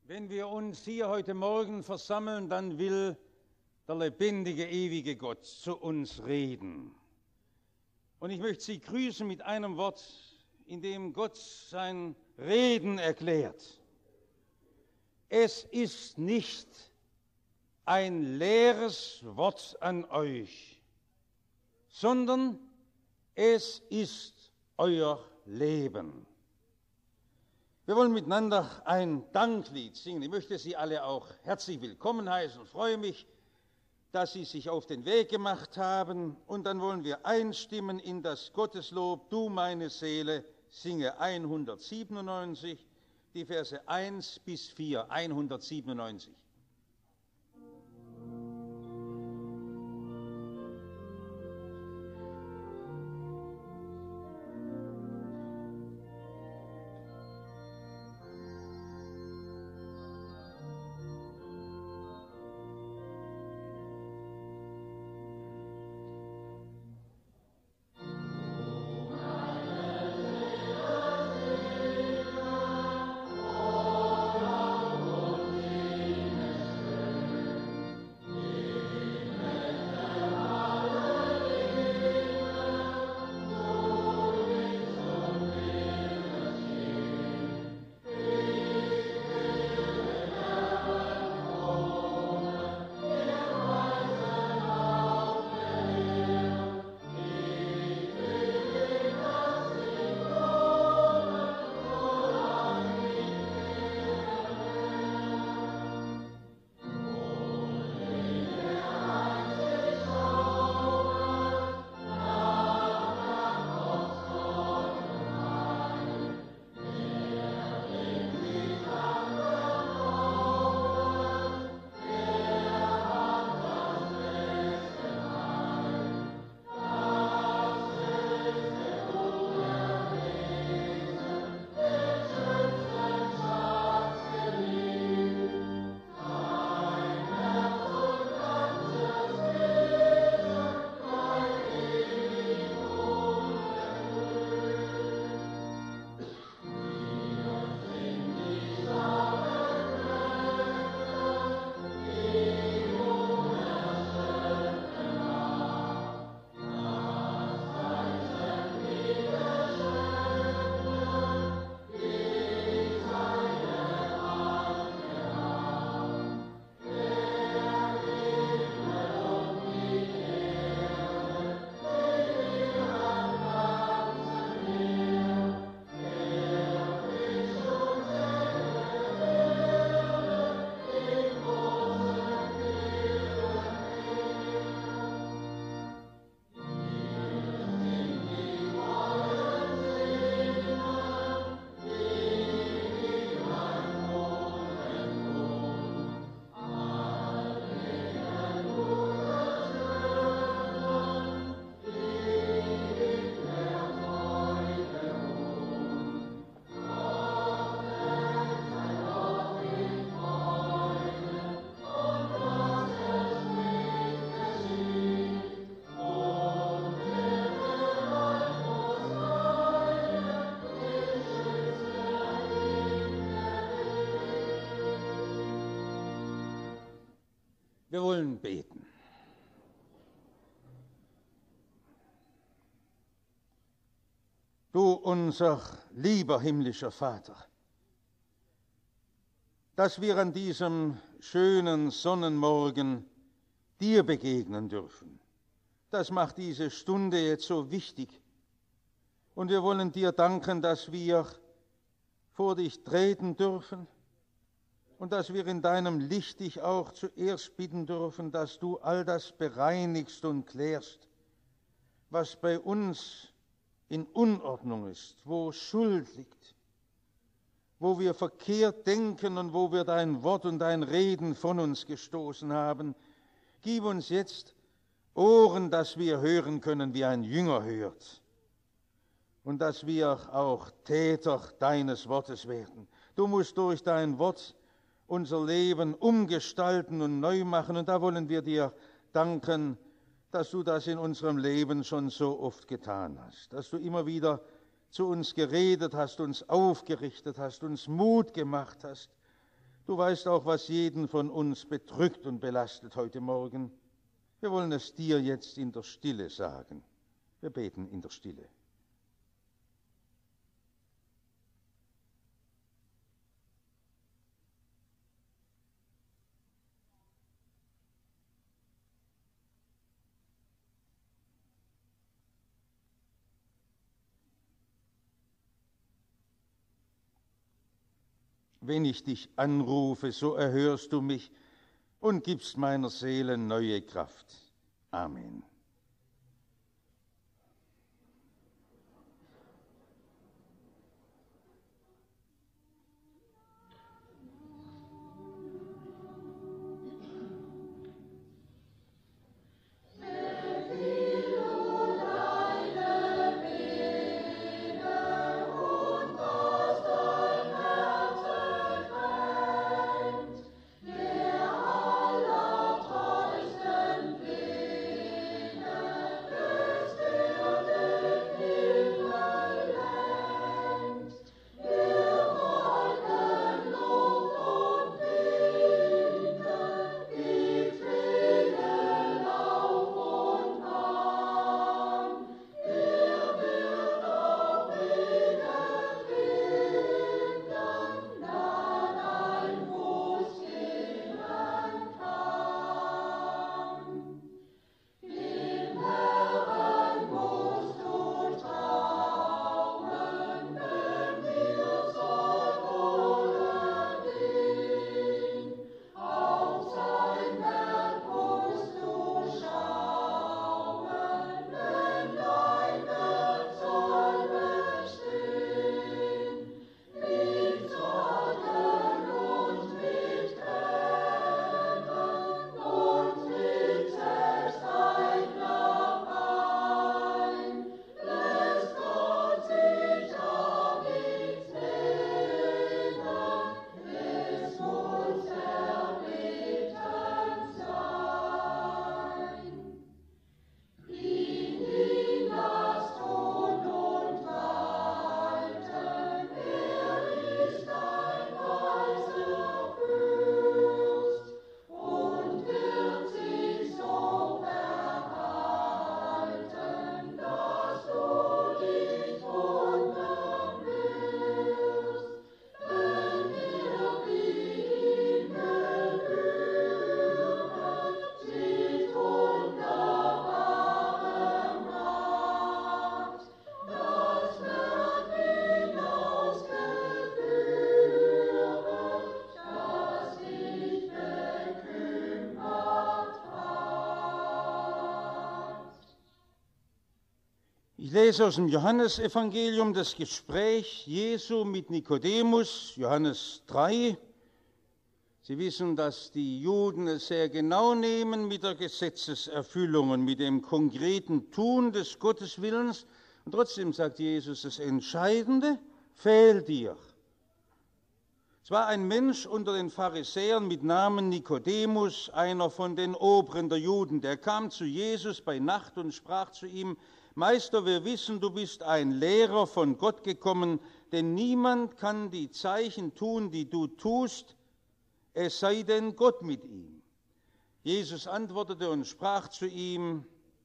Wenn wir uns hier heute Morgen versammeln, dann will der lebendige, ewige Gott zu uns reden. Und ich möchte Sie grüßen mit einem Wort, in dem Gott sein Reden erklärt. Es ist nicht ein leeres Wort an euch, sondern es ist euer Leben. Wir wollen miteinander ein Danklied singen. Ich möchte Sie alle auch herzlich willkommen heißen und freue mich, dass Sie sich auf den Weg gemacht haben. Und dann wollen wir einstimmen in das Gotteslob. Du, meine Seele, singe 197, die Verse 1 bis 4, 197. Wir wollen beten. Du, unser lieber himmlischer Vater, dass wir an diesem schönen Sonnenmorgen dir begegnen dürfen, das macht diese Stunde jetzt so wichtig. Und wir wollen dir danken, dass wir vor dich treten dürfen, und dass wir in deinem Licht dich auch zuerst bitten dürfen, dass du all das bereinigst und klärst, was bei uns in Unordnung ist, wo Schuld liegt, wo wir verkehrt denken und wo wir dein Wort und dein Reden von uns gestoßen haben. Gib uns jetzt Ohren, dass wir hören können, wie ein Jünger hört, und dass wir auch Täter deines Wortes werden. Du musst durch dein Wort unser Leben umgestalten und neu machen. Und da wollen wir dir danken, dass du das in unserem Leben schon so oft getan hast, dass du immer wieder zu uns geredet hast, uns aufgerichtet hast, uns Mut gemacht hast, Du weißt auch, was jeden von uns bedrückt und belastet heute Morgen. Wir wollen es dir jetzt in der Stille sagen. Wir beten in der Stille. Wenn ich dich anrufe, so erhörst du mich und gibst meiner Seele neue Kraft. Amen. Ich lese aus dem Johannesevangelium das Gespräch Jesu mit Nikodemus, Johannes 3. Sie wissen, dass die Juden es sehr genau nehmen mit der Gesetzeserfüllung und mit dem konkreten Tun des Gotteswillens. Und trotzdem sagt Jesus, das Entscheidende fehlt dir. Es war ein Mensch unter den Pharisäern mit Namen Nikodemus, einer von den Oberen der Juden. Der kam zu Jesus bei Nacht und sprach zu ihm: Meister, wir wissen, du bist ein Lehrer von Gott gekommen, denn niemand kann die Zeichen tun, die du tust, es sei denn Gott mit ihm. Jesus antwortete und sprach zu ihm: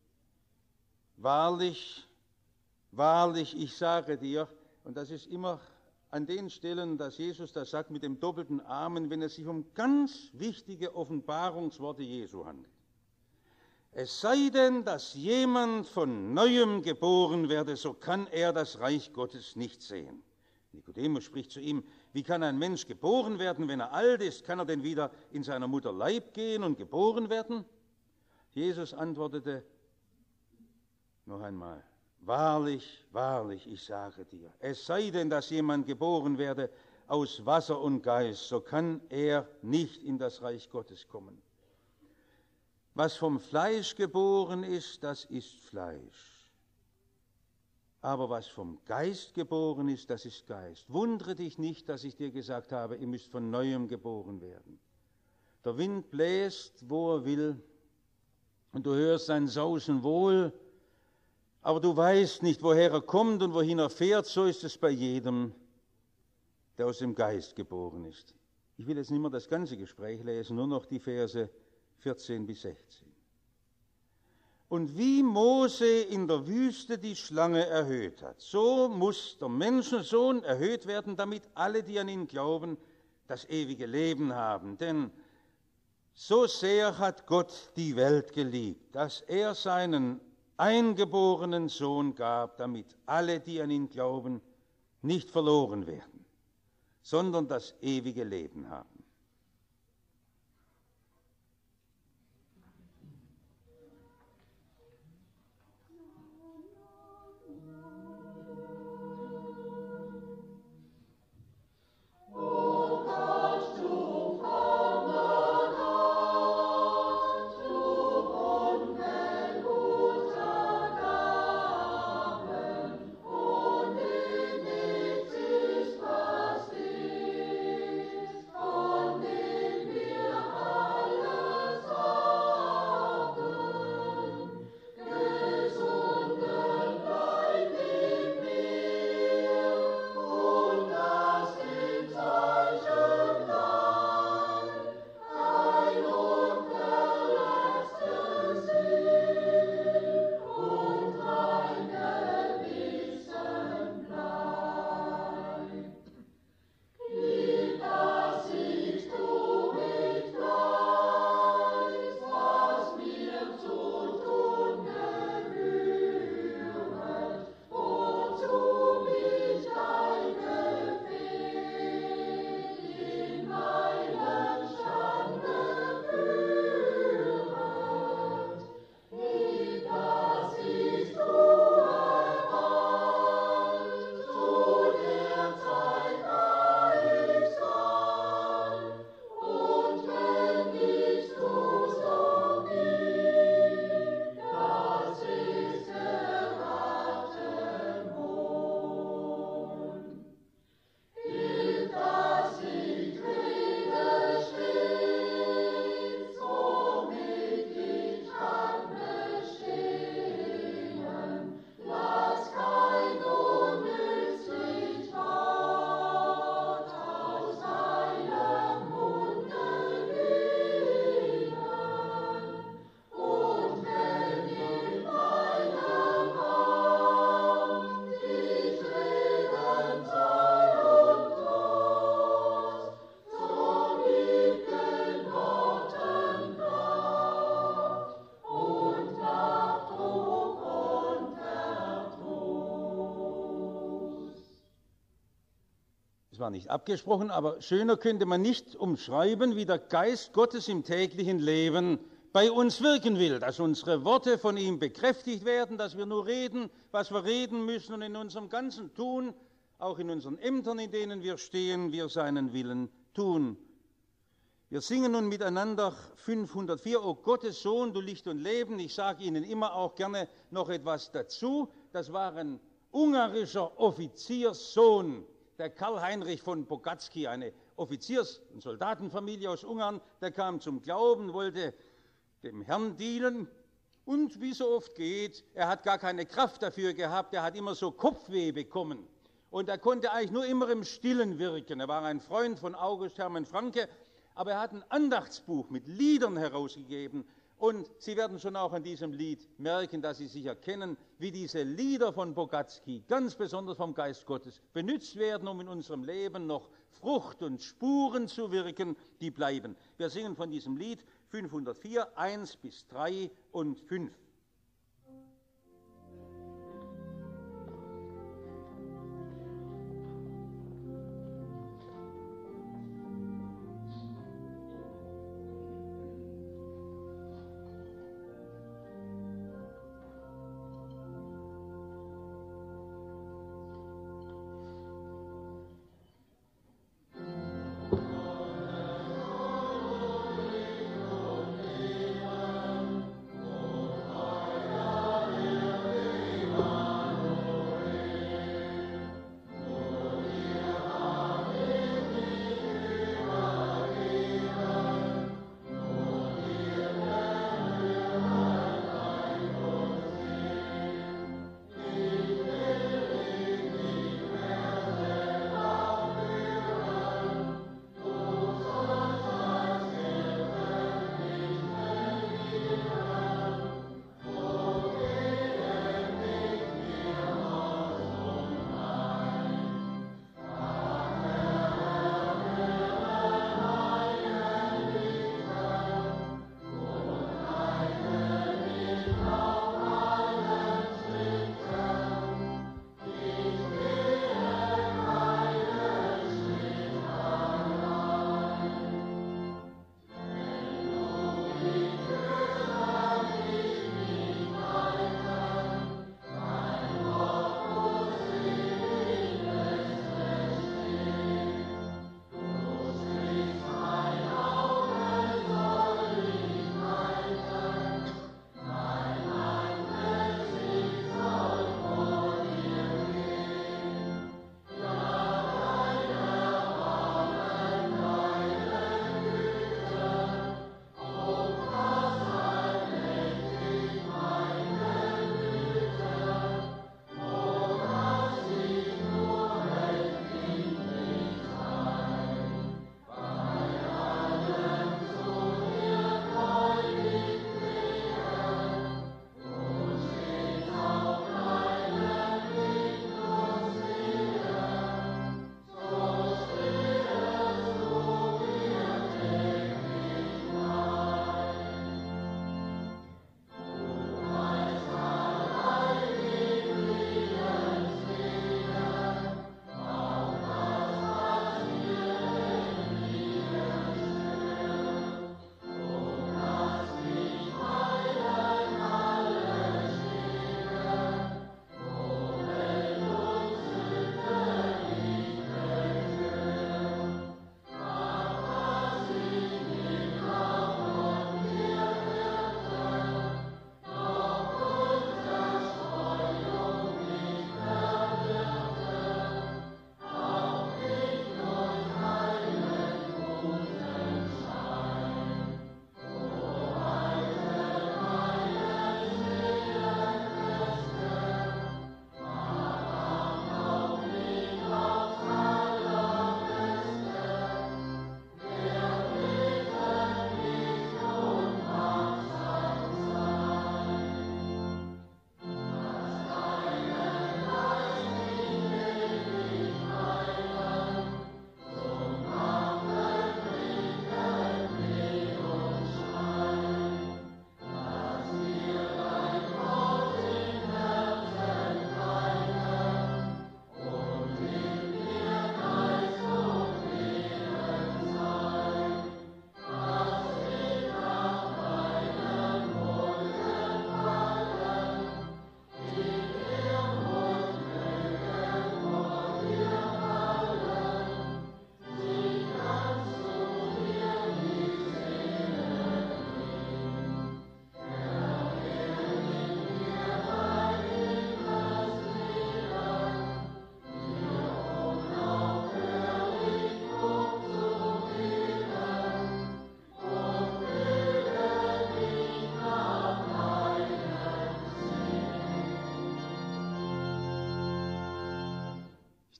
Wahrlich, wahrlich, ich sage dir, und das ist immer an den Stellen, dass Jesus das sagt mit dem doppelten Amen, wenn es sich um ganz wichtige Offenbarungsworte Jesu handelt. Es sei denn, dass jemand von Neuem geboren werde, so kann er das Reich Gottes nicht sehen. Nikodemus spricht zu ihm: Wie kann ein Mensch geboren werden, wenn er alt ist? Kann er denn wieder in seiner Mutter Leib gehen und geboren werden? Jesus antwortete noch einmal: Wahrlich, wahrlich, ich sage dir, es sei denn, dass jemand geboren werde aus Wasser und Geist, so kann er nicht in das Reich Gottes kommen. Was vom Fleisch geboren ist, das ist Fleisch. Aber was vom Geist geboren ist, das ist Geist. Wundere dich nicht, dass ich dir gesagt habe, ihr müsst von Neuem geboren werden. Der Wind bläst, wo er will, und du hörst sein Sausen wohl, aber du weißt nicht, woher er kommt und wohin er fährt. So ist es bei jedem, der aus dem Geist geboren ist. Ich will jetzt nicht mehr das ganze Gespräch lesen, nur noch die Verse 14 bis 16. Und wie Mose in der Wüste die Schlange erhöht hat, so muss der Menschensohn erhöht werden, damit alle, die an ihn glauben, das ewige Leben haben. Denn so sehr hat Gott die Welt geliebt, dass er seinen eingeborenen Sohn gab, damit alle, die an ihn glauben, nicht verloren werden, sondern das ewige Leben haben. Es war nicht abgesprochen, aber schöner könnte man nicht umschreiben, wie der Geist Gottes im täglichen Leben bei uns wirken will, dass unsere Worte von ihm bekräftigt werden, dass wir nur reden, was wir reden müssen und in unserem ganzen Tun, auch in unseren Ämtern, in denen wir stehen, wir seinen Willen tun. Wir singen nun miteinander 504, O Gottes Sohn, du Licht und Leben. Ich sage Ihnen immer auch gerne noch etwas dazu. Das war ein ungarischer Offizierssohn, der Karl-Heinrich von Bogatzky, eine Offiziers- und Soldatenfamilie aus Ungarn, der kam zum Glauben, wollte dem Herrn dienen und wie so oft geht, er hat gar keine Kraft dafür gehabt, er hat immer so Kopfweh bekommen und er konnte eigentlich nur immer im Stillen wirken. Er war ein Freund von August Hermann Francke, aber er hat ein Andachtsbuch mit Liedern herausgegeben und Sie werden schon auch an diesem Lied merken, dass Sie sich erkennen, wie diese Lieder von Bogatzky, ganz besonders vom Geist Gottes, benutzt werden, um in unserem Leben noch Frucht und Spuren zu wirken, die bleiben. Wir singen von diesem Lied 504, 1 bis 3 und 5.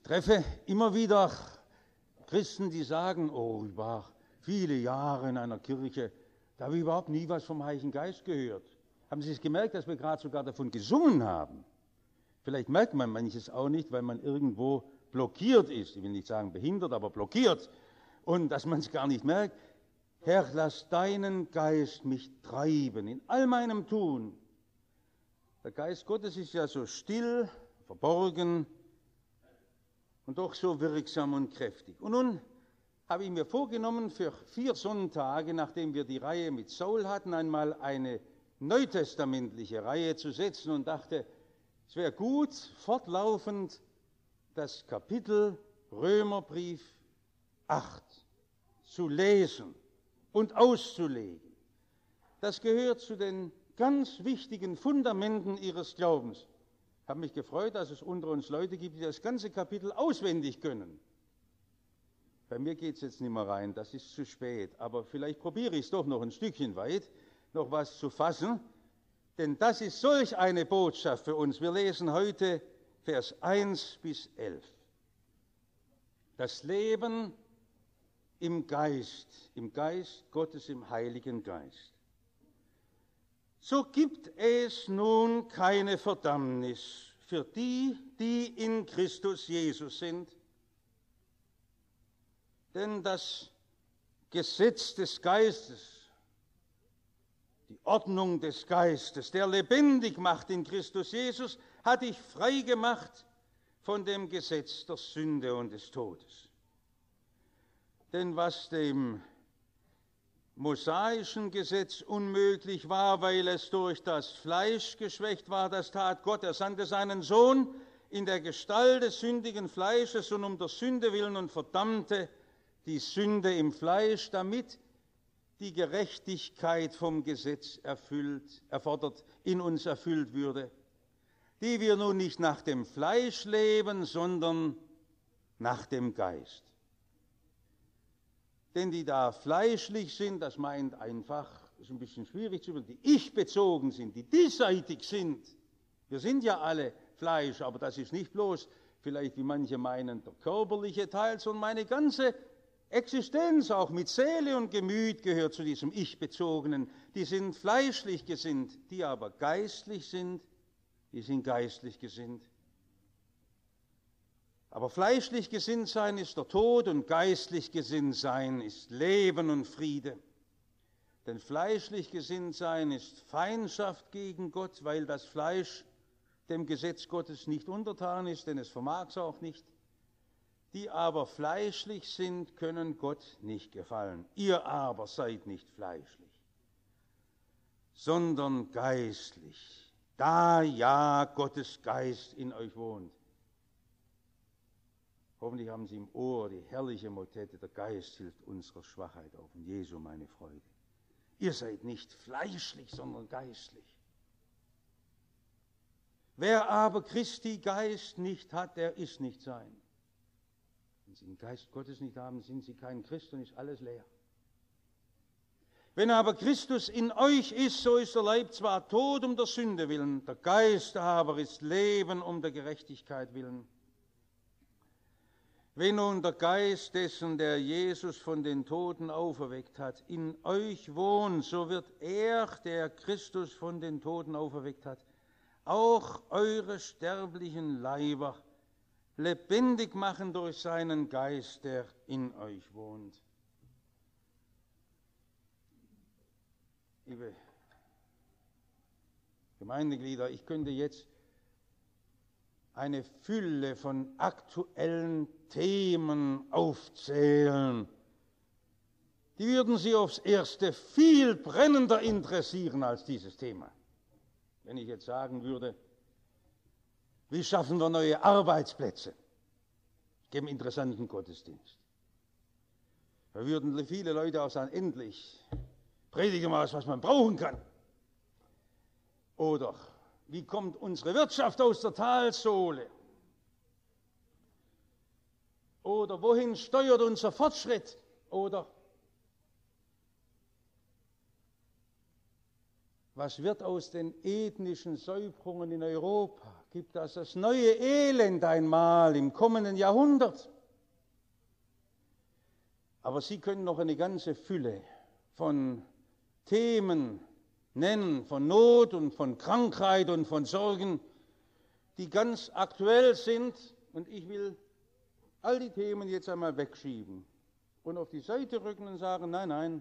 treffe immer wieder Christen, die sagen, oh, ich war viele Jahre in einer Kirche, da habe ich überhaupt nie was vom Heiligen Geist gehört. Haben Sie es gemerkt, dass wir gerade sogar davon gesungen haben? Vielleicht merkt man manches auch nicht, weil man irgendwo blockiert ist. Ich will nicht sagen behindert, aber blockiert. Und dass man es gar nicht merkt. Herr, lass deinen Geist mich treiben in all meinem Tun. Der Geist Gottes ist ja so still, verborgen und doch so wirksam und kräftig. Und nun habe ich mir vorgenommen, für 4 Sonntage, nachdem wir die Reihe mit Saul hatten, einmal eine neutestamentliche Reihe zu setzen und dachte, es wäre gut, fortlaufend das Kapitel Römerbrief 8 zu lesen und auszulegen. Das gehört zu den ganz wichtigen Fundamenten ihres Glaubens. Ich habe mich gefreut, dass es unter uns Leute gibt, die das ganze Kapitel auswendig können. Bei mir geht es jetzt nicht mehr rein, das ist zu spät, aber vielleicht probiere ich es doch noch ein Stückchen weit, noch was zu fassen, denn das ist solch eine Botschaft für uns. Wir lesen heute Vers 1 bis 11. Das Leben im Geist Gottes, im Heiligen Geist. So gibt es nun keine Verdammnis für die, die in Christus Jesus sind. Denn das Gesetz des Geistes, die Ordnung des Geistes, der lebendig macht in Christus Jesus, hat dich frei gemacht von dem Gesetz der Sünde und des Todes. Denn was dem mosaischen Gesetz unmöglich war, weil es durch das Fleisch geschwächt war, das tat Gott. Er sandte seinen Sohn in der Gestalt des sündigen Fleisches und um der Sünde willen und verdammte die Sünde im Fleisch, damit die Gerechtigkeit vom Gesetz erfordert, in uns erfüllt würde, die wir nun nicht nach dem Fleisch leben, sondern nach dem Geist. Denn die da fleischlich sind, das meint einfach, ist ein bisschen schwierig zu verstehen, die ich-bezogen sind, die diesseitig sind. Wir sind ja alle Fleisch, aber das ist nicht bloß, vielleicht wie manche meinen, der körperliche Teil, sondern meine ganze Existenz, auch mit Seele und Gemüt, gehört zu diesem Ich-bezogenen. Die sind fleischlich gesinnt, die aber geistlich sind, die sind geistlich gesinnt. Aber fleischlich gesinnt sein ist der Tod und geistlich gesinnt sein ist Leben und Friede. Denn fleischlich gesinnt sein ist Feindschaft gegen Gott, weil das Fleisch dem Gesetz Gottes nicht untertan ist, denn es vermag es auch nicht. Die aber fleischlich sind, können Gott nicht gefallen. Ihr aber seid nicht fleischlich, sondern geistlich, da ja Gottes Geist in euch wohnt. Hoffentlich haben Sie im Ohr die herrliche Motette, der Geist hilft unserer Schwachheit auf. Und Jesu meine Freude. Ihr seid nicht fleischlich, sondern geistlich. Wer aber Christi Geist nicht hat, der ist nicht sein. Wenn Sie den Geist Gottes nicht haben, sind Sie kein Christ und ist alles leer. Wenn aber Christus in euch ist, so ist der Leib zwar tot um der Sünde willen, der Geist aber ist Leben um der Gerechtigkeit willen. Wenn nun der Geist dessen, der Jesus von den Toten auferweckt hat, in euch wohnt, so wird er, der Christus von den Toten auferweckt hat, auch eure sterblichen Leiber lebendig machen durch seinen Geist, der in euch wohnt. Liebe Gemeindeglieder, ich könnte jetzt eine Fülle von aktuellen Themen aufzählen. Die würden Sie aufs Erste viel brennender interessieren als dieses Thema. Wenn ich jetzt sagen würde, wie schaffen wir neue Arbeitsplätze? Geben interessanten Gottesdienst. Da würden viele Leute auch sagen, endlich predigen wir was man brauchen kann. Oder wie kommt unsere Wirtschaft aus der Talsohle? Oder wohin steuert unser Fortschritt? Oder Was wird aus den ethnischen Säuberungen in Europa? Gibt das neue Elend einmal im kommenden Jahrhundert? Aber Sie können noch eine ganze Fülle von Themen nennen, von Not und von Krankheit und von Sorgen, die ganz aktuell sind. Und ich will all die Themen jetzt einmal wegschieben und auf die Seite rücken und sagen, nein, nein,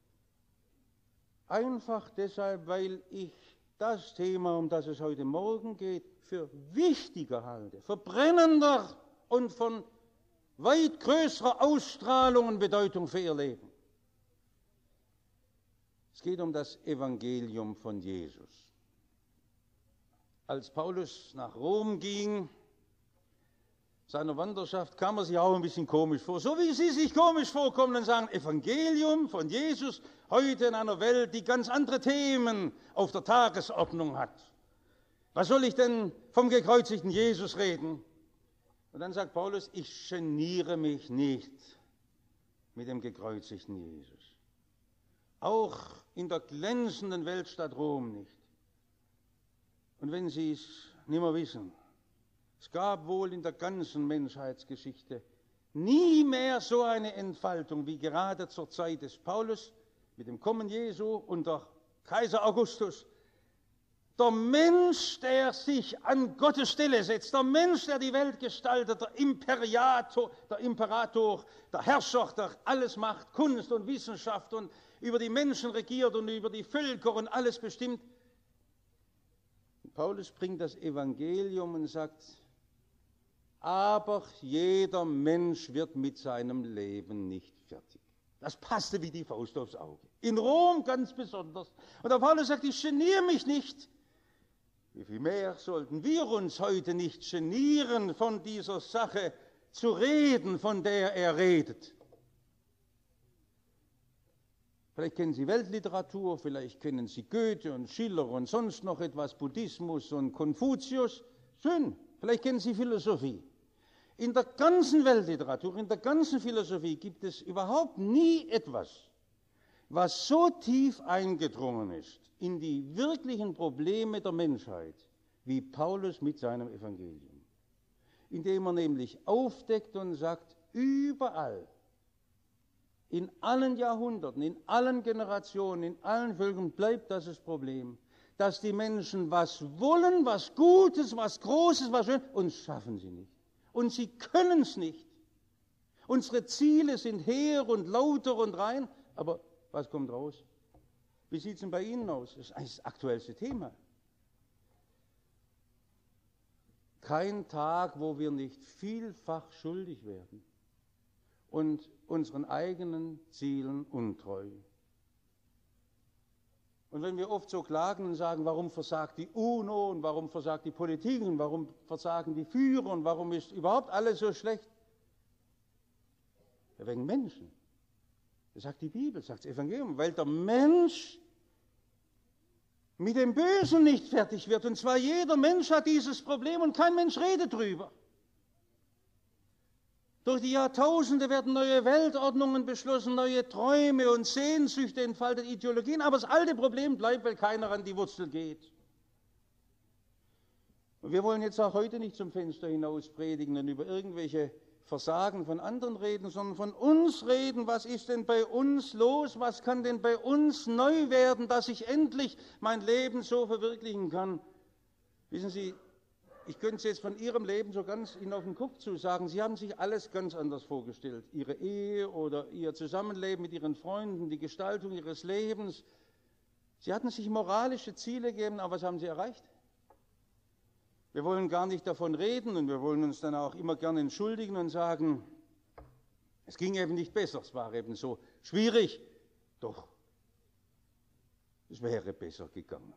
einfach deshalb, weil ich das Thema, um das es heute Morgen geht, für wichtiger halte, für brennender und von weit größerer Ausstrahlung und Bedeutung für Ihr Leben. Es geht um das Evangelium von Jesus. Als Paulus nach Rom ging, seiner Wanderschaft, kam er sich auch ein bisschen komisch vor. So wie Sie sich komisch vorkommen und sagen, Evangelium von Jesus, heute in einer Welt, die ganz andere Themen auf der Tagesordnung hat. Was soll ich denn vom gekreuzigten Jesus reden? Und dann sagt Paulus, ich geniere mich nicht mit dem gekreuzigten Jesus. Auch in der glänzenden Weltstadt Rom nicht. Und wenn Sie es nicht mehr wissen, es gab wohl in der ganzen Menschheitsgeschichte nie mehr so eine Entfaltung wie gerade zur Zeit des Paulus mit dem Kommen Jesu unter Kaiser Augustus. Der Mensch, der sich an Gottes Stelle setzt, der Mensch, der die Welt gestaltet, der Imperator, der Herrscher, der alles macht, Kunst und Wissenschaft und über die Menschen regiert und über die Völker und alles bestimmt. Paulus bringt das Evangelium und sagt, aber jeder Mensch wird mit seinem Leben nicht fertig. Das passte wie die Faust aufs Auge. In Rom ganz besonders. Und der Paulus sagt, ich geniere mich nicht. Wie viel mehr sollten wir uns heute nicht genieren, von dieser Sache zu reden, von der er redet. Vielleicht kennen Sie Weltliteratur, vielleicht kennen Sie Goethe und Schiller und sonst noch etwas, Buddhismus und Konfuzius. Schön, vielleicht kennen Sie Philosophie. In der ganzen Weltliteratur, in der ganzen Philosophie gibt es überhaupt nie etwas, was so tief eingedrungen ist in die wirklichen Probleme der Menschheit, wie Paulus mit seinem Evangelium. Indem er nämlich aufdeckt und sagt, überall, in allen Jahrhunderten, in allen Generationen, in allen Völkern bleibt das Problem, dass die Menschen was wollen, was Gutes, was Großes, was Schönes, und schaffen sie nicht. Und sie können es nicht. Unsere Ziele sind hehr und lauter und rein, aber was kommt raus? Wie sieht es denn bei Ihnen aus? Das ist eigentlich das aktuellste Thema. Kein Tag, wo wir nicht vielfach schuldig werden und unseren eigenen Zielen untreu. Und wenn wir oft so klagen und sagen, warum versagt die UNO und warum versagt die Politik und warum versagen die Führer und warum ist überhaupt alles so schlecht? Ja, wegen Menschen. Das sagt die Bibel, sagt das Evangelium, weil der Mensch mit dem Bösen nicht fertig wird. Und zwar jeder Mensch hat dieses Problem und kein Mensch redet drüber. Durch die Jahrtausende werden neue Weltordnungen beschlossen, neue Träume und Sehnsüchte entfaltet, Ideologien, aber das alte Problem bleibt, weil keiner an die Wurzel geht. Und wir wollen jetzt auch heute nicht zum Fenster hinaus predigen und über irgendwelche Versagen von anderen reden, sondern von uns reden. Was ist denn bei uns los? Was kann denn bei uns neu werden, dass ich endlich mein Leben so verwirklichen kann? Wissen Sie, ich könnte es jetzt von Ihrem Leben so ganz Ihnen auf den Kopf zu sagen. Sie haben sich alles ganz anders vorgestellt. Ihre Ehe oder Ihr Zusammenleben mit Ihren Freunden, die Gestaltung Ihres Lebens. Sie hatten sich moralische Ziele gegeben, aber was haben Sie erreicht? Wir wollen gar nicht davon reden und wir wollen uns dann auch immer gerne entschuldigen und sagen, es ging eben nicht besser, es war eben so schwierig. Doch, es wäre besser gegangen.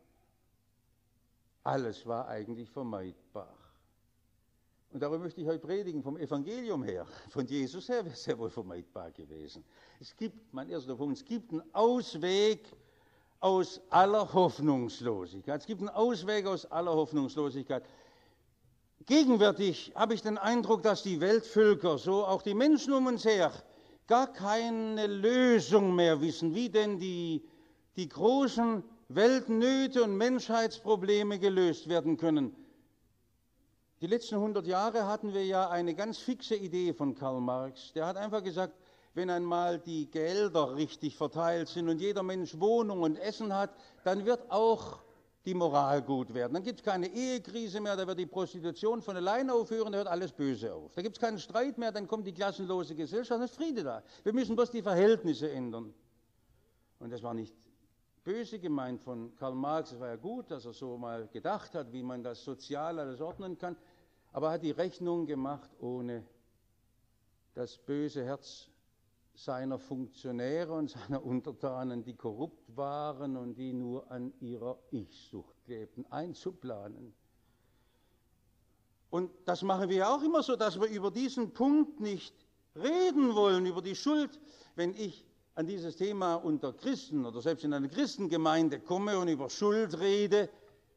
Alles war eigentlich vermeidbar. Und darüber möchte ich heute predigen, vom Evangelium her, von Jesus her, wäre es sehr wohl vermeidbar gewesen. Es gibt, mein erster Punkt, es gibt einen Ausweg aus aller Hoffnungslosigkeit. Es gibt einen Ausweg aus aller Hoffnungslosigkeit. Gegenwärtig habe ich den Eindruck, dass die Weltvölker, so auch die Menschen um uns her, gar keine Lösung mehr wissen, wie denn die großen Weltnöte und Menschheitsprobleme gelöst werden können. Die letzten 100 Jahre hatten wir ja eine ganz fixe Idee von Karl Marx. Der hat einfach gesagt, wenn einmal die Gelder richtig verteilt sind und jeder Mensch Wohnung und Essen hat, dann wird auch die Moral gut werden. Dann gibt es keine Ehekrise mehr, da wird die Prostitution von allein aufhören, da hört alles Böse auf. Da gibt es keinen Streit mehr, dann kommt die klassenlose Gesellschaft, dann ist Friede da. Wir müssen bloß die Verhältnisse ändern. Und das war nicht böse gemeint von Karl Marx, es war ja gut, dass er so mal gedacht hat, wie man das sozial alles ordnen kann, aber er hat die Rechnung gemacht ohne das böse Herz seiner Funktionäre und seiner Untertanen, die korrupt waren und die nur an ihrer Ich-Sucht lebten, einzuplanen. Und das machen wir ja auch immer so, dass wir über diesen Punkt nicht reden wollen, über die Schuld. Wenn ich an dieses Thema unter Christen oder selbst in eine Christengemeinde komme und über Schuld rede,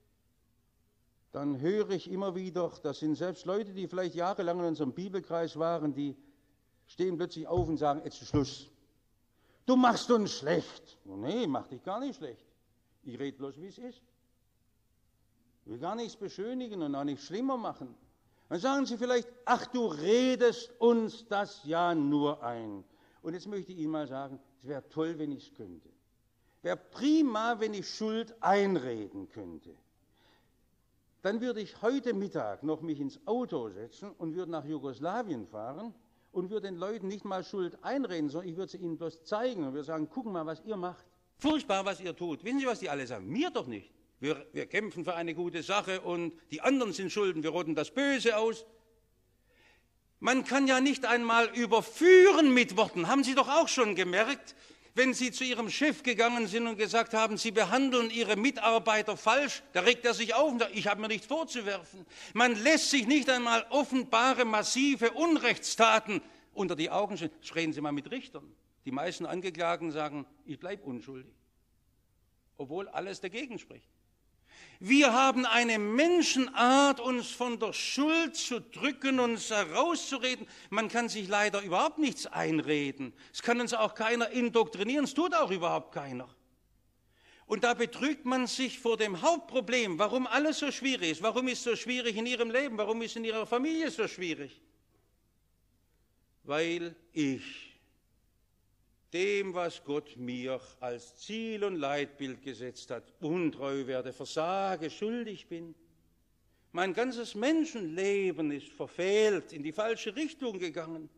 dann höre ich immer wieder, das sind selbst Leute, die vielleicht jahrelang in unserem Bibelkreis waren, die stehen plötzlich auf und sagen, jetzt ist Schluss. Du machst uns schlecht. Nee, mach dich gar nicht schlecht. Ich rede bloß, wie es ist. Ich will gar nichts beschönigen und auch nicht schlimmer machen. Dann sagen sie vielleicht, ach, du redest uns das ja nur ein. Und jetzt möchte ich Ihnen mal sagen, es wäre toll, wenn ich es könnte. Wäre prima, wenn ich Schuld einreden könnte. Dann würde ich heute Mittag noch mich ins Auto setzen und würde nach Jugoslawien fahren und würde den Leuten nicht mal Schuld einreden, sondern ich würde sie ihnen bloß zeigen und würde sagen, gucken mal, was ihr macht. Furchtbar, was ihr tut. Wissen Sie, was die alle sagen? Mir doch nicht. Wir kämpfen für eine gute Sache und die anderen sind schulden, wir rotten das Böse aus. Man kann ja nicht einmal überführen mit Worten. Haben Sie doch auch schon gemerkt, wenn Sie zu Ihrem Chef gegangen sind und gesagt haben, Sie behandeln Ihre Mitarbeiter falsch, da regt er sich auf und sagt, ich habe mir nichts vorzuwerfen. Man lässt sich nicht einmal offenbare, massive Unrechtstaten unter die Augen stellen. Reden Sie mal mit Richtern. Die meisten Angeklagten sagen, ich bleibe unschuldig, obwohl alles dagegen spricht. Wir haben eine Menschenart, uns von der Schuld zu drücken, uns herauszureden. Man kann sich leider überhaupt nichts einreden. Es kann uns auch keiner indoktrinieren, es tut auch überhaupt keiner. Und da betrügt man sich vor dem Hauptproblem, warum alles so schwierig ist. Warum ist es so schwierig in Ihrem Leben? Warum ist es in Ihrer Familie so schwierig? Weil ich dem, was Gott mir als Ziel und Leitbild gesetzt hat, untreu werde, versage, schuldig bin. Mein ganzes Menschenleben ist verfehlt, in die falsche Richtung gegangen.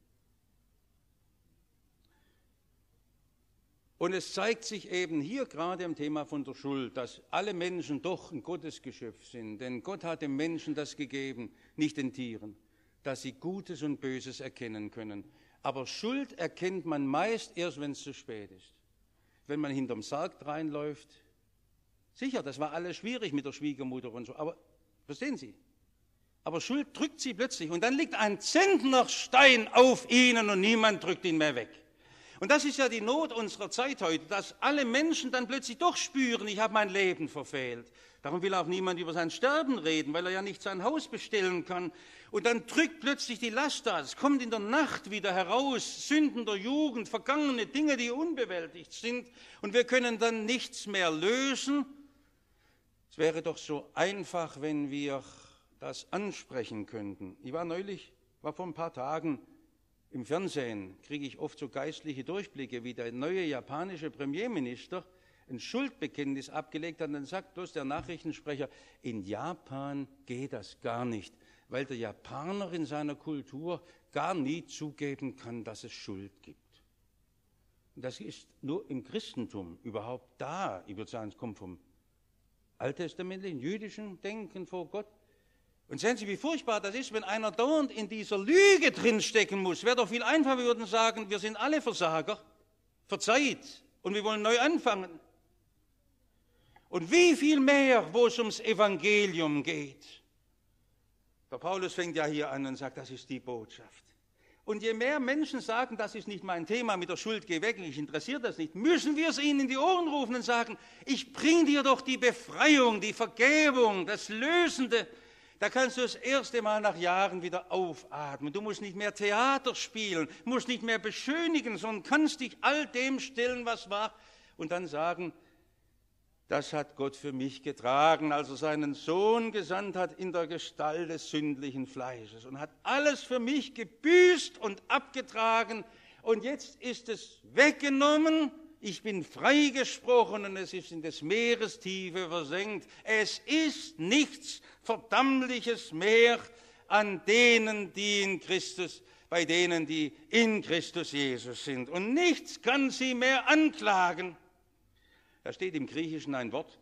Und es zeigt sich eben hier gerade im Thema von der Schuld, dass alle Menschen doch ein Gottesgeschöpf sind. Denn Gott hat dem Menschen das gegeben, nicht den Tieren, dass sie Gutes und Böses erkennen können. Aber Schuld erkennt man meist erst, wenn es zu spät ist. Wenn man hinterm Sarg reinläuft. Sicher, das war alles schwierig mit der Schwiegermutter und so, aber verstehen Sie? Aber Schuld drückt sie plötzlich und dann liegt ein Zentnerstein auf ihnen und niemand drückt ihn mehr weg. Und das ist ja die Not unserer Zeit heute, dass alle Menschen dann plötzlich doch spüren, ich habe mein Leben verfehlt. Darum will auch niemand über sein Sterben reden, weil er ja nicht sein Haus bestellen kann. Und dann drückt plötzlich die Last da. Es kommt in der Nacht wieder heraus, Sünden der Jugend, vergangene Dinge, die unbewältigt sind. Und wir können dann nichts mehr lösen. Es wäre doch so einfach, wenn wir das ansprechen könnten. Ich war vor ein paar Tagen im Fernsehen, kriege ich oft so geistliche Durchblicke, wie der neue japanische Premierminister ein Schuldbekenntnis abgelegt hat. Und dann sagt bloß der Nachrichtensprecher, in Japan geht das gar nicht, weil der Japaner in seiner Kultur gar nie zugeben kann, dass es Schuld gibt. Und das ist nur im Christentum überhaupt da. Ich würde sagen, es kommt vom alttestamentlichen, jüdischen Denken vor Gott. Und sehen Sie, wie furchtbar das ist, wenn einer dauernd in dieser Lüge drinstecken muss. Wäre doch viel einfacher, wir würden sagen, wir sind alle Versager, verzeiht und wir wollen neu anfangen. Und wie viel mehr, wo es ums Evangelium geht. Der Paulus fängt ja hier an und sagt, das ist die Botschaft. Und je mehr Menschen sagen, das ist nicht mein Thema, mit der Schuld geh weg, mich interessiert das nicht, müssen wir es ihnen in die Ohren rufen und sagen, ich bring dir doch die Befreiung, die Vergebung, das Lösende. Da kannst du das erste Mal nach Jahren wieder aufatmen. Du musst nicht mehr Theater spielen, musst nicht mehr beschönigen, sondern kannst dich all dem stellen, was war, und dann sagen, Das hat Gott für mich getragen, als er seinen Sohn gesandt hat in der Gestalt des sündlichen Fleisches und hat alles für mich gebüßt und abgetragen. Und jetzt ist es weggenommen. Ich bin freigesprochen und es ist in des Meeres Tiefe versenkt. Es ist nichts Verdammliches mehr an denen, die in Christus, bei denen, die in Christus Jesus sind. Und nichts kann sie mehr anklagen. Da steht im Griechischen ein Wort,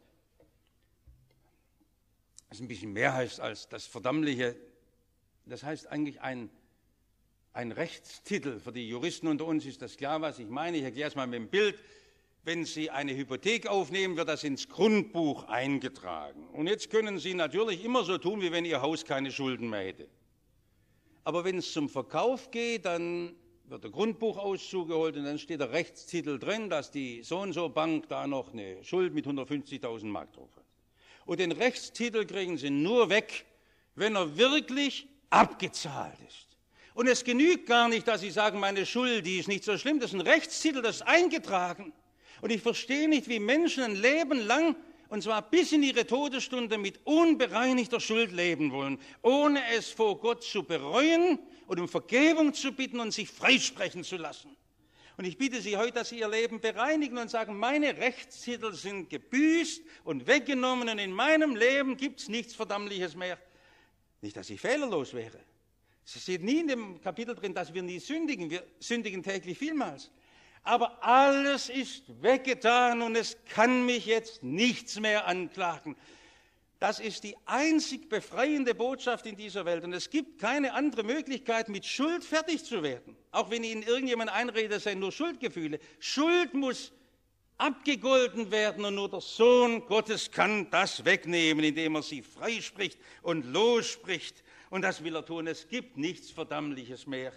das ein bisschen mehr heißt als das Verdammliche. Das heißt eigentlich ein Rechtstitel. Für die Juristen unter uns ist das klar, was ich meine. Ich erkläre es mal mit dem Bild. Wenn Sie eine Hypothek aufnehmen, wird das ins Grundbuch eingetragen. Und jetzt können Sie natürlich immer so tun, wie wenn Ihr Haus keine Schulden mehr hätte. Aber wenn es zum Verkauf geht, dann wird der Grundbuchauszug geholt und dann steht der Rechtstitel drin, dass die so-und-so Bank da noch eine Schuld mit 150.000 Mark drauf hat. Und den Rechtstitel kriegen Sie nur weg, wenn er wirklich abgezahlt ist. Und es genügt gar nicht, dass Sie sagen, meine Schuld, die ist nicht so schlimm, das ist ein Rechtstitel, das ist eingetragen. Und ich verstehe nicht, wie Menschen ein Leben lang, und zwar bis in ihre Todesstunde, mit unbereinigter Schuld leben wollen, ohne es vor Gott zu bereuen und um Vergebung zu bitten und sich freisprechen zu lassen. Und ich bitte Sie heute, dass Sie Ihr Leben bereinigen und sagen, meine Rechtstitel sind gebüßt und weggenommen und in meinem Leben gibt es nichts Verdammliches mehr. Nicht, dass ich fehlerlos wäre. Es steht nie in dem Kapitel drin, dass wir nie sündigen. Wir sündigen täglich vielmals. Aber alles ist weggetan und es kann mich jetzt nichts mehr anklagen. Das ist die einzig befreiende Botschaft in dieser Welt. Und es gibt keine andere Möglichkeit, mit Schuld fertig zu werden. Auch wenn Ihnen irgendjemand einredet, das seien nur Schuldgefühle. Schuld muss abgegolten werden und nur der Sohn Gottes kann das wegnehmen, indem er sie freispricht und losspricht. Und das will er tun. Es gibt nichts Verdammliches mehr.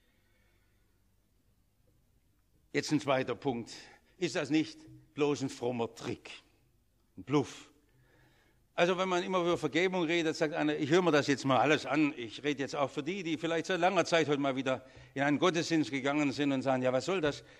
Jetzt ein zweiter Punkt. Ist das nicht bloß ein frommer Trick, ein Bluff? Also wenn man immer über Vergebung redet, sagt einer, ich höre mir das jetzt mal alles an. Ich rede jetzt auch für die, die vielleicht seit langer Zeit heute mal wieder in einen Gottesdienst gegangen sind und sagen, ja, was soll das?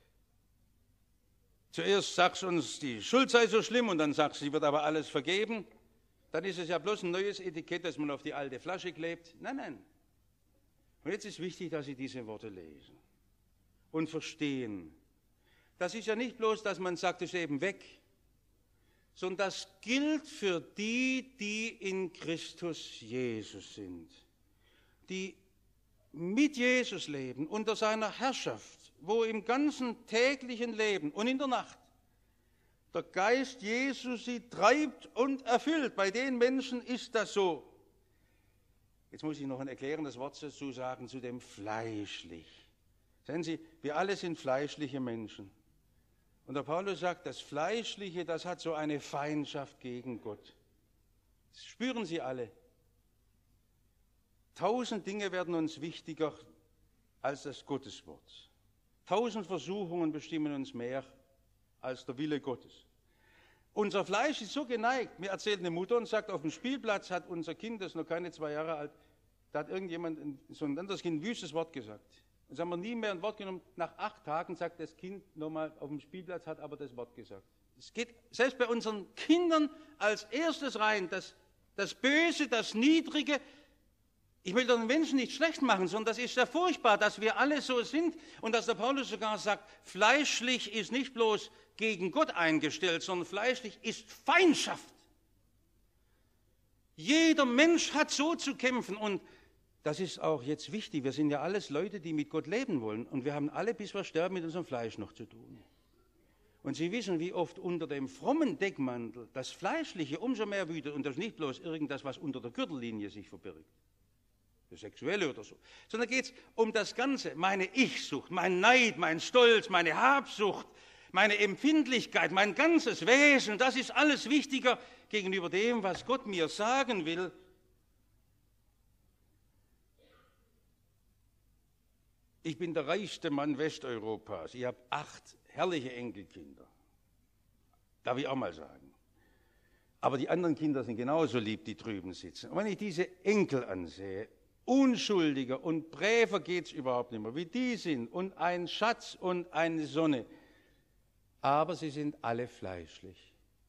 Zuerst sagst du uns, die Schuld sei so schlimm und dann sagst du, sie wird aber alles vergeben. Dann ist es ja bloß ein neues Etikett, das man auf die alte Flasche klebt. Nein, nein. Und jetzt ist wichtig, dass Sie diese Worte lesen und verstehen. Das ist ja nicht bloß, dass man sagt, es ist eben weg, sondern das gilt für die, die in Christus Jesus sind, die mit Jesus leben, unter seiner Herrschaft, wo im ganzen täglichen Leben und in der Nacht der Geist Jesus sie treibt und erfüllt. Bei den Menschen ist das so. Jetzt muss ich noch ein erklärendes Wort dazu sagen, zu dem fleischlich. Sehen Sie, wir alle sind fleischliche Menschen. Und der Paulus sagt, das Fleischliche, das hat so eine Feindschaft gegen Gott. Das spüren Sie alle. 1000 Dinge werden uns wichtiger als das Gotteswort. 1000 Versuchungen bestimmen uns mehr als der Wille Gottes. Unser Fleisch ist so geneigt. Mir erzählt eine Mutter und sagt, auf dem Spielplatz hat unser Kind, das ist noch keine 2 Jahre alt, da hat irgendjemand, so ein anderes Kind, ein wüstes Wort gesagt. Jetzt haben wir nie mehr ein Wort genommen. Nach 8 Tagen sagt das Kind nochmal auf dem Spielplatz, hat aber das Wort gesagt. Es geht selbst bei unseren Kindern als erstes rein, das Böse, das Niedrige. Ich will den Menschen nicht schlecht machen, sondern das ist ja furchtbar, dass wir alle so sind und dass der Paulus sogar sagt, fleischlich ist nicht bloß gegen Gott eingestellt, sondern fleischlich ist Feindschaft. Jeder Mensch hat so zu kämpfen und das ist auch jetzt wichtig. Wir sind ja alles Leute, die mit Gott leben wollen. Und wir haben alle, bis wir sterben, mit unserem Fleisch noch zu tun. Und Sie wissen, wie oft unter dem frommen Deckmantel das Fleischliche umso mehr wütet. Und das ist nicht bloß irgendwas, was unter der Gürtellinie sich verbirgt. Das Sexuelle oder so. Sondern geht es um das Ganze. Meine Ich-Sucht, mein Neid, mein Stolz, meine Habsucht, meine Empfindlichkeit, mein ganzes Wesen. Das ist alles wichtiger gegenüber dem, was Gott mir sagen will. Ich bin der reichste Mann Westeuropas. Ich habe 8 herrliche Enkelkinder. Darf ich auch mal sagen. Aber die anderen Kinder sind genauso lieb, die drüben sitzen. Und wenn ich diese Enkel ansehe, unschuldiger und bräver geht es überhaupt nicht mehr, wie die sind. Und ein Schatz und eine Sonne. Aber sie sind alle fleischlich.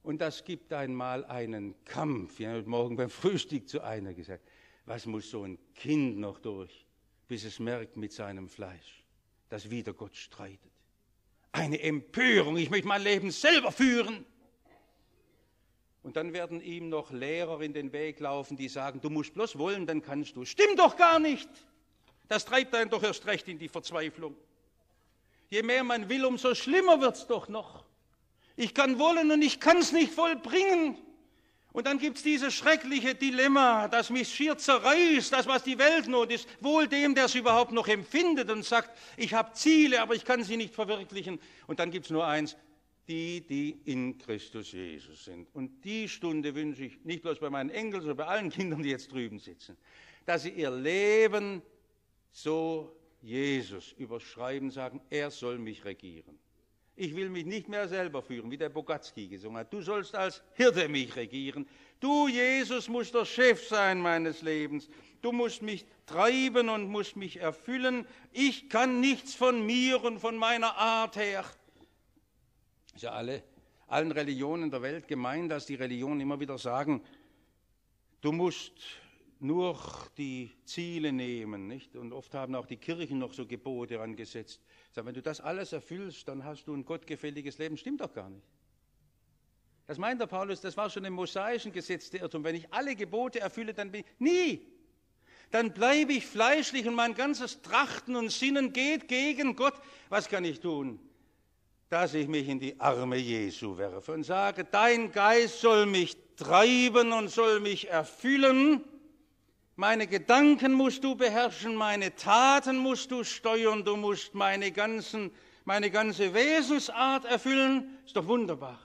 Und das gibt einmal einen Kampf. Ich habe heute Morgen beim Frühstück zu einer gesagt, was muss so ein Kind noch durch, bis es merkt mit seinem Fleisch, dass wieder Gott streitet. Eine Empörung, ich möchte mein Leben selber führen. Und dann werden ihm noch Lehrer in den Weg laufen, die sagen, du musst bloß wollen, dann kannst du. Stimmt doch gar nicht. Das treibt einen doch erst recht in die Verzweiflung. Je mehr man will, umso schlimmer wird es doch noch. Ich kann wollen und ich kann es nicht vollbringen. Und dann gibt es dieses schreckliche Dilemma, das mich schier zerreißt, das, was die Weltnot ist. Wohl dem, der es überhaupt noch empfindet und sagt, ich habe Ziele, aber ich kann sie nicht verwirklichen. Und dann gibt es nur eins, die in Christus Jesus sind. Und die Stunde wünsche ich nicht bloß bei meinen Enkeln, sondern bei allen Kindern, die jetzt drüben sitzen, dass sie ihr Leben so Jesus überschreiben, sagen, er soll mich regieren. Ich will mich nicht mehr selber führen, wie der Bogatzki gesungen hat. Du sollst als Hirte mich regieren. Du, Jesus, musst der Chef sein meines Lebens. Du musst mich treiben und musst mich erfüllen. Ich kann nichts von mir und von meiner Art her. Ist ja allen Religionen der Welt gemein, dass die Religionen immer wieder sagen, du musst nur die Ziele nehmen, nicht? Und oft haben auch die Kirchen noch so Gebote angesetzt. Wenn du das alles erfüllst, dann hast du ein gottgefälliges Leben. Stimmt doch gar nicht. Das meint der Paulus, das war schon im mosaischen Gesetz der Irrtum. Wenn ich alle Gebote erfülle, dann bin ich nie. Dann bleibe ich fleischlich und mein ganzes Trachten und Sinnen geht gegen Gott. Was kann ich tun? Dass ich mich in die Arme Jesu werfe und sage, dein Geist soll mich treiben und soll mich erfüllen. Meine Gedanken musst du beherrschen, meine Taten musst du steuern, du musst meine ganze Wesensart erfüllen. Ist doch wunderbar.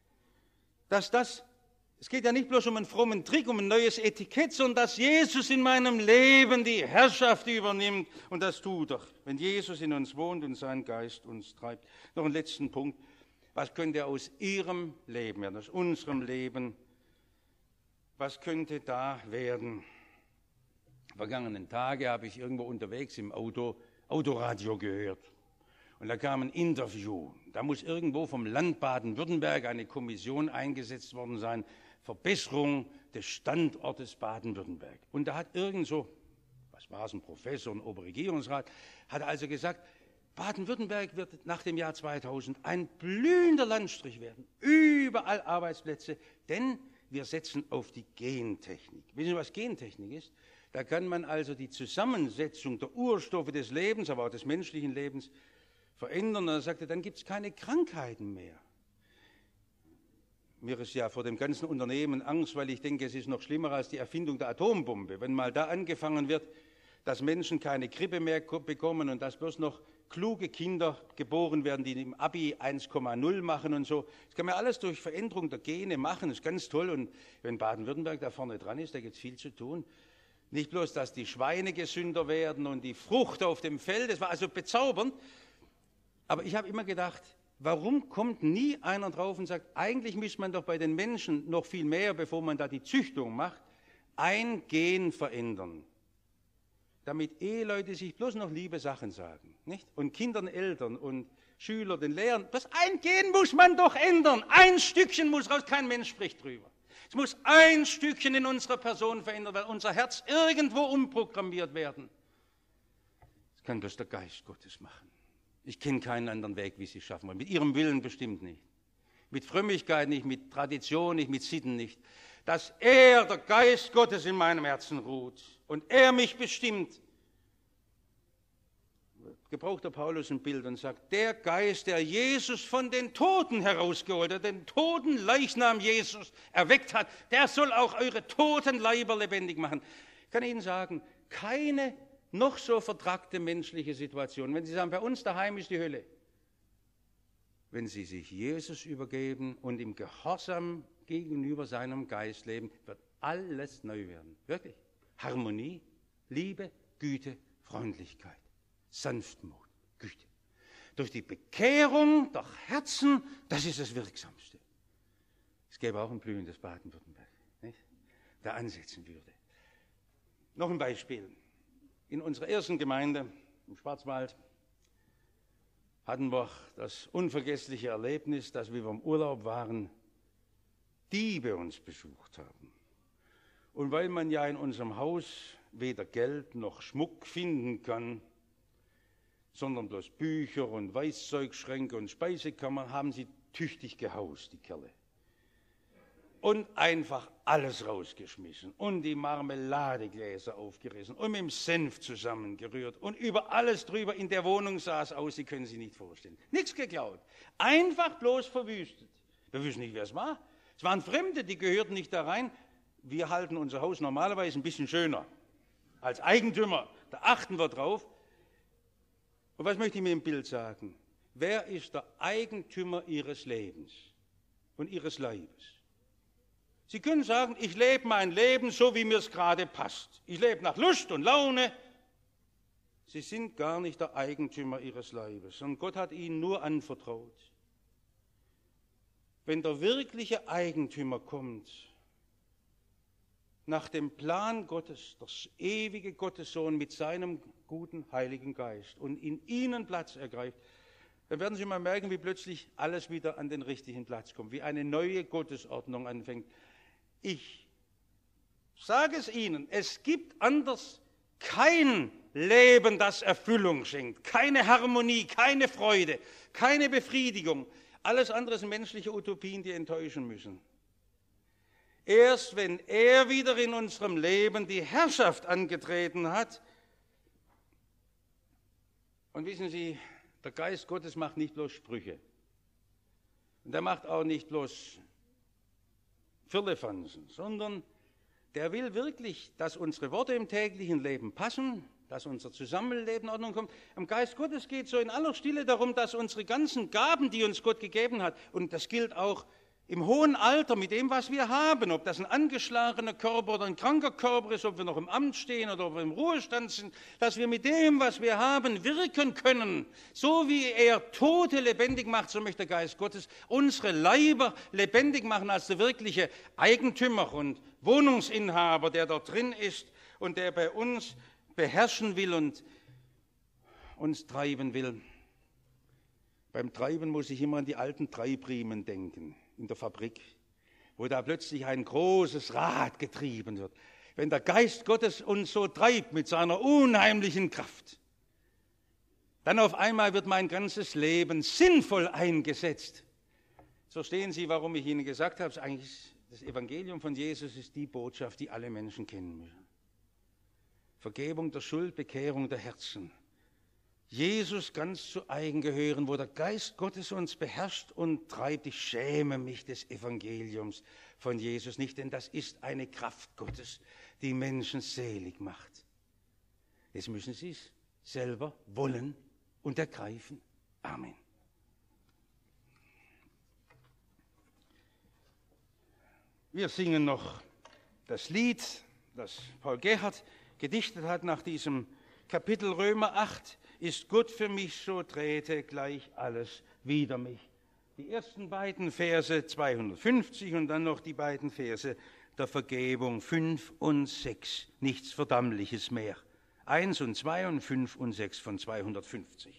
Es geht ja nicht bloß um einen frommen Trick, um ein neues Etikett, sondern dass Jesus in meinem Leben die Herrschaft übernimmt. Und das tut er, wenn Jesus in uns wohnt und sein Geist uns treibt. Noch einen letzten Punkt. Was könnte aus Ihrem Leben werden, aus unserem Leben, was könnte da werden? Vergangenen Tage habe ich irgendwo unterwegs im Autoradio gehört. Und da kam ein Interview. Da muss irgendwo vom Land Baden-Württemberg eine Kommission eingesetzt worden sein, Verbesserung des Standortes Baden-Württemberg. Und da hat irgend so, was war es, ein Professor, ein Oberregierungsrat, hat also gesagt, Baden-Württemberg wird nach dem Jahr 2000 ein blühender Landstrich werden. Überall Arbeitsplätze, denn wir setzen auf die Gentechnik. Wissen Sie, was Gentechnik ist? Da kann man also die Zusammensetzung der Urstoffe des Lebens, aber auch des menschlichen Lebens verändern. Und er sagte, dann gibt es keine Krankheiten mehr. Mir ist ja vor dem ganzen Unternehmen Angst, weil ich denke, es ist noch schlimmer als die Erfindung der Atombombe. Wenn mal da angefangen wird, dass Menschen keine Grippe mehr bekommen und dass bloß noch kluge Kinder geboren werden, die im Abi 1,0 machen und so. Das kann man alles durch Veränderung der Gene machen, das ist ganz toll. Und wenn Baden-Württemberg da vorne dran ist, da gibt es viel zu tun. Nicht bloß, dass die Schweine gesünder werden und die Frucht auf dem Feld, das war also bezaubernd. Aber ich habe immer gedacht, warum kommt nie einer drauf und sagt, eigentlich müsste man doch bei den Menschen noch viel mehr, bevor man da die Züchtung macht, ein Gen verändern. Damit Eheleute sich bloß noch liebe Sachen sagen, nicht? Und Kindern, Eltern und Schüler, den Lehrern, das ein Gen muss man doch ändern. Ein Stückchen muss raus, kein Mensch spricht drüber. Es muss ein Stückchen in unserer Person verändert werden, unser Herz irgendwo umprogrammiert werden. Das kann bloß der Geist Gottes machen. Ich kenne keinen anderen Weg, wie Sie es schaffen wollen. Mit Ihrem Willen bestimmt nicht. Mit Frömmigkeit nicht, mit Tradition nicht, mit Sitten nicht. Dass der Geist Gottes in meinem Herzen ruht und er mich bestimmt. Gebraucht der Paulus ein Bild und sagt, der Geist, der Jesus von den Toten herausgeholt hat, den toten Leichnam Jesus erweckt hat, der soll auch eure toten Leiber lebendig machen. Ich kann Ihnen sagen, keine noch so vertrackte menschliche Situation, wenn Sie sagen, bei uns daheim ist die Hölle, wenn Sie sich Jesus übergeben und im Gehorsam gegenüber seinem Geist leben, wird alles neu werden. Wirklich. Harmonie, Liebe, Güte, Freundlichkeit. Sanftmut, Güte. Durch die Bekehrung der Herzen, das ist das Wirksamste. Es gäbe auch ein blühendes Baden-Württemberg, nicht? Der ansetzen würde. Noch ein Beispiel. In unserer ersten Gemeinde im Schwarzwald hatten wir das unvergessliche Erlebnis, dass wir im Urlaub waren Diebe uns besucht haben. Und weil man ja in unserem Haus weder Geld noch Schmuck finden kann, sondern bloß Bücher und Weißzeugschränke und Speisekammer, haben sie tüchtig gehaust, die Kerle. Und einfach alles rausgeschmissen und die Marmeladegläser aufgerissen und mit dem Senf zusammengerührt und über alles drüber. In der Wohnung sah es aus, Sie können sich nicht vorstellen. Nichts geklaut, einfach bloß verwüstet. Wir wissen nicht, wer es war. Es waren Fremde, die gehörten nicht da rein. Wir halten unser Haus normalerweise ein bisschen schöner. Als Eigentümer, da achten wir drauf. Und was möchte ich mit dem Bild sagen? Wer ist der Eigentümer Ihres Lebens und Ihres Leibes? Sie können sagen, ich lebe mein Leben so, wie mir es gerade passt. Ich lebe nach Lust und Laune. Sie sind gar nicht der Eigentümer Ihres Leibes, sondern Gott hat Ihnen nur anvertraut. Wenn der wirkliche Eigentümer kommt, nach dem Plan Gottes, der ewige Gottessohn mit seinem guten Heiligen Geist und in Ihnen Platz ergreift, dann werden Sie mal merken, wie plötzlich alles wieder an den richtigen Platz kommt, wie eine neue Gottesordnung anfängt. Ich sage es Ihnen, es gibt anders kein Leben, das Erfüllung schenkt, keine Harmonie, keine Freude, keine Befriedigung. Alles andere sind menschliche Utopien, die enttäuschen müssen. Erst wenn er wieder in unserem Leben die Herrschaft angetreten hat, und wissen Sie, der Geist Gottes macht nicht bloß Sprüche. Und er macht auch nicht bloß Firlefanzen, sondern der will wirklich, dass unsere Worte im täglichen Leben passen, dass unser Zusammenleben in Ordnung kommt. Am Geist Gottes geht es so in aller Stille darum, dass unsere ganzen Gaben, die uns Gott gegeben hat, und das gilt auch im hohen Alter mit dem, was wir haben, ob das ein angeschlagener Körper oder ein kranker Körper ist, ob wir noch im Amt stehen oder ob wir im Ruhestand sind, dass wir mit dem, was wir haben, wirken können. So wie er Tote lebendig macht, so möchte der Geist Gottes unsere Leiber lebendig machen als der wirkliche Eigentümer und Wohnungsinhaber, der dort drin ist und der bei uns beherrschen will und uns treiben will. Beim Treiben muss ich immer an die alten Treibriemen denken in der Fabrik, wo da plötzlich ein großes Rad getrieben wird. Wenn der Geist Gottes uns so treibt mit seiner unheimlichen Kraft, dann auf einmal wird mein ganzes Leben sinnvoll eingesetzt. Jetzt verstehen Sie, warum ich Ihnen gesagt habe, eigentlich das Evangelium von Jesus ist die Botschaft, die alle Menschen kennen müssen. Vergebung der Schuld, Bekehrung der Herzen. Jesus ganz zu eigen gehören, wo der Geist Gottes uns beherrscht und treibt. Ich schäme mich des Evangeliums von Jesus nicht, denn das ist eine Kraft Gottes, die Menschen selig macht. Jetzt müssen Sie es selber wollen und ergreifen. Amen. Wir singen noch das Lied, das Paul Gerhardt gedichtet hat nach diesem Kapitel Römer 8. Ist gut für mich, so trete gleich alles wider mich. Die ersten beiden Verse 250 und dann noch die beiden Verse der Vergebung 5 und 6. Nichts Verdammliches mehr. 1 und 2 und 5 und 6 von 250.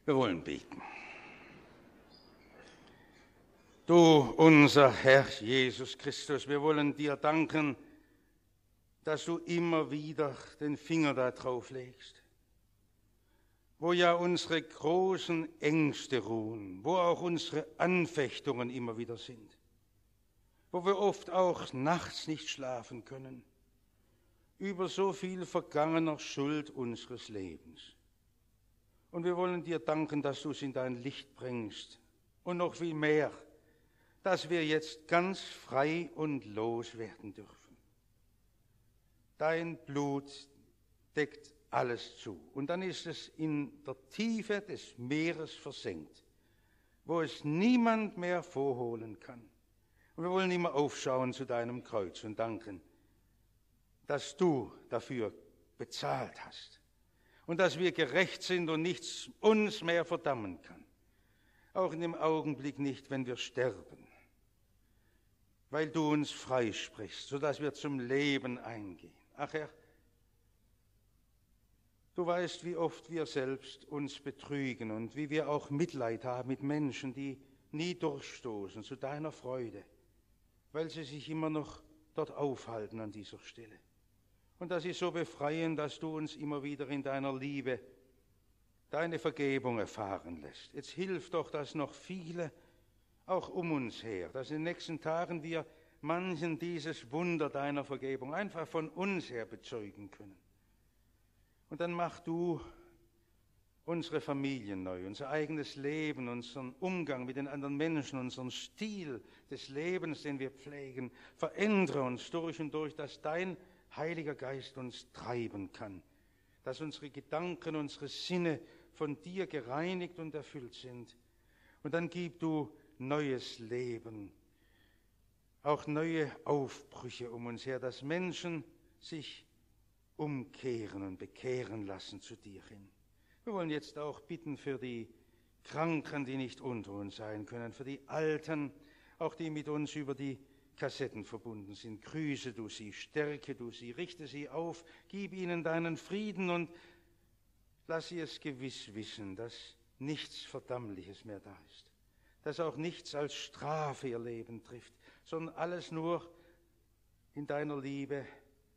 Wir wollen beten. Du, unser Herr Jesus Christus, wir wollen dir danken, dass du immer wieder den Finger da drauf legst, wo ja unsere großen Ängste ruhen, wo auch unsere Anfechtungen immer wieder sind, wo wir oft auch nachts nicht schlafen können, über so viel vergangener Schuld unseres Lebens. Und wir wollen dir danken, dass du es in dein Licht bringst und noch viel mehr, dass wir jetzt ganz frei und los werden dürfen. Dein Blut deckt alles zu. Und dann ist es in der Tiefe des Meeres versenkt, wo es niemand mehr vorholen kann. Und wir wollen immer aufschauen zu deinem Kreuz und danken, dass du dafür bezahlt hast und dass wir gerecht sind und nichts uns mehr verdammen kann. Auch in dem Augenblick nicht, wenn wir sterben, weil du uns freisprichst, sodass wir zum Leben eingehen. Ach Herr, du weißt, wie oft wir selbst uns betrügen und wie wir auch Mitleid haben mit Menschen, die nie durchstoßen zu deiner Freude, weil sie sich immer noch dort aufhalten an dieser Stelle. Und das ist so befreiend, dass du uns immer wieder in deiner Liebe deine Vergebung erfahren lässt. Jetzt hilft doch, dass noch viele auch um uns her, dass in den nächsten Tagen wir manchen dieses Wunder deiner Vergebung einfach von uns her bezeugen können. Und dann mach du unsere Familien neu, unser eigenes Leben, unseren Umgang mit den anderen Menschen, unseren Stil des Lebens, den wir pflegen. Verändere uns durch und durch, dass dein Heiliger Geist uns treiben kann, dass unsere Gedanken, unsere Sinne von dir gereinigt und erfüllt sind. Und dann gib du neues Leben, auch neue Aufbrüche um uns her, dass Menschen sich umkehren und bekehren lassen zu dir hin. Wir wollen jetzt auch bitten für die Kranken, die nicht unter uns sein können, für die Alten, auch die mit uns über die Kassetten verbunden sind. Grüße du sie, stärke du sie, richte sie auf, gib ihnen deinen Frieden und lass sie es gewiss wissen, dass nichts Verdammliches mehr da ist, dass auch nichts als Strafe ihr Leben trifft, sondern alles nur in deiner Liebe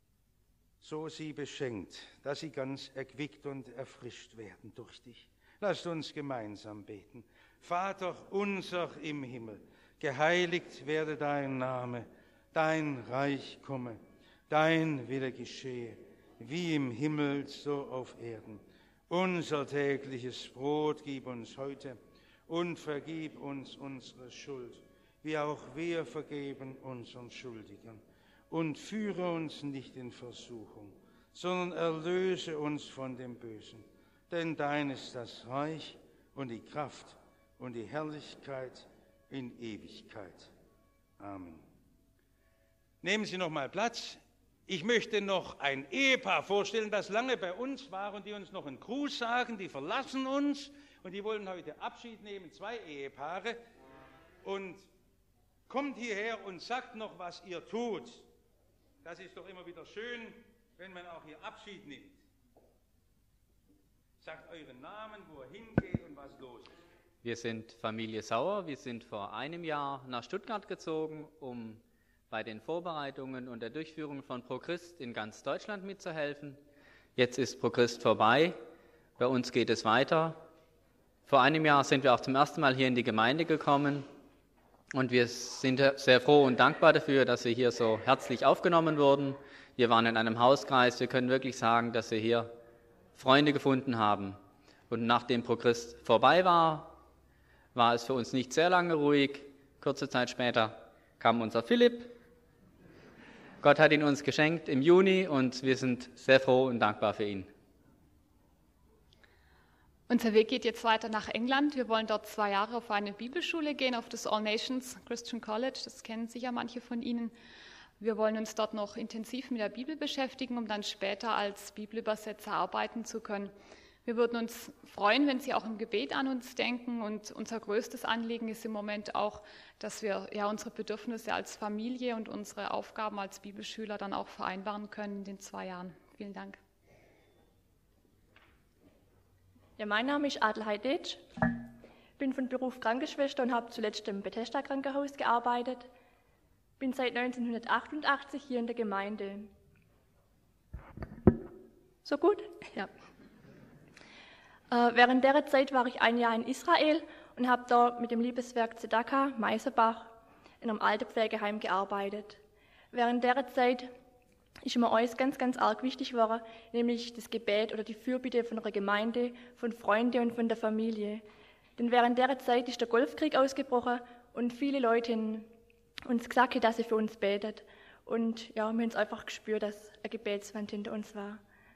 so sie beschenkt, dass sie ganz erquickt und erfrischt werden durch dich. Lasst uns gemeinsam beten. Vater unser im Himmel, geheiligt werde dein Name, dein Reich komme, dein Wille geschehe, wie im Himmel, so auf Erden. Unser tägliches Brot gib uns heute und vergib uns unsere Schuld, wie auch wir vergeben unseren Schuldigern. Und führe uns nicht in Versuchung, sondern erlöse uns von dem Bösen. Denn dein ist das Reich und die Kraft und die Herrlichkeit in Ewigkeit. Amen. Nehmen Sie noch mal Platz. Ich möchte noch ein Ehepaar vorstellen, das lange bei uns war und die uns noch einen Gruß sagen. Die verlassen uns und die wollen heute Abschied nehmen, 2 Ehepaare. Und kommt hierher und sagt noch, was ihr tut. Das ist doch immer wieder schön, wenn man auch hier Abschied nimmt. Sagt euren Namen, wo ihr hingeht und was los ist. Wir sind Familie Sauer. Wir sind vor einem Jahr nach Stuttgart gezogen, um bei den Vorbereitungen und der Durchführung von ProChrist in ganz Deutschland mitzuhelfen. Jetzt ist ProChrist vorbei. Bei uns geht es weiter. Vor einem Jahr sind wir auch zum ersten Mal hier in die Gemeinde gekommen. Und wir sind sehr froh und dankbar dafür, dass wir hier so herzlich aufgenommen wurden. Wir waren in einem Hauskreis. Wir können wirklich sagen, dass wir hier Freunde gefunden haben. Und nachdem ProChrist vorbei war, war es für uns nicht sehr lange ruhig. Kurze Zeit später kam unser Philipp. Gott hat ihn uns geschenkt im Juni und wir sind sehr froh und dankbar für ihn. Unser Weg geht jetzt weiter nach England. Wir wollen dort 2 Jahre auf eine Bibelschule gehen, auf das All Nations Christian College. Das kennen sicher manche von Ihnen. Wir wollen uns dort noch intensiv mit der Bibel beschäftigen, um dann später als Bibelübersetzer arbeiten zu können. Wir würden uns freuen, wenn Sie auch im Gebet an uns denken. Und unser größtes Anliegen ist im Moment auch, dass wir unsere Bedürfnisse als Familie und unsere Aufgaben als Bibelschüler dann auch vereinbaren können in den 2 Jahren. Vielen Dank. Ja, mein Name ist Adelheid Detsch, bin von Beruf Krankenschwester und habe zuletzt im Bethesda-Krankenhaus gearbeitet. Bin seit 1988 hier in der Gemeinde. So gut? Ja. Während der Zeit war ich ein Jahr in Israel und habe dort mit dem Liebeswerk Tzedakah Meiserbach in einem Altenpflegeheim gearbeitet. Während der Zeit ist mir alles ganz, ganz arg wichtig geworden, nämlich das Gebet oder die Fürbitte von der Gemeinde, von Freunden und von der Familie. Denn während der Zeit ist der Golfkrieg ausgebrochen und viele Leute haben uns gesagt, dass sie für uns betet. Und ja, wir haben es einfach gespürt, dass eine Gebetswand hinter uns war.